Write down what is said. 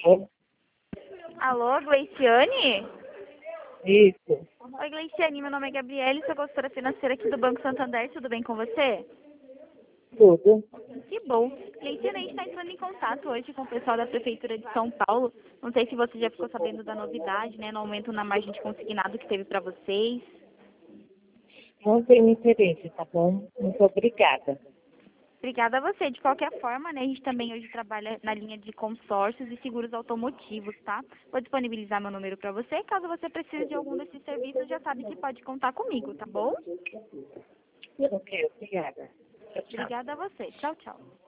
Alô, Gleiciane? Isso, Oi, Gleiciane, meu nome é Gabriele, sou consultora financeira aqui do Banco Santander, tudo bem com você? tudo. Que bom. Gleiciane, a gente está entrando em contato hoje com o pessoal da Prefeitura de São Paulo. Não sei se você já ficou sabendo da novidade, né, no aumento na margem de consignado que teve para vocês. Não tenho interesse, tá bom? Muito obrigada. Obrigada a você. De qualquer forma, né, a gente também hoje trabalha na linha de consórcios e seguros automotivos, tá? Vou disponibilizar meu número para você. Caso você precise de algum desses serviços, já sabe que pode contar comigo, tá bom? Ok, obrigada. Tchau, tchau. Obrigada a você. Tchau, tchau.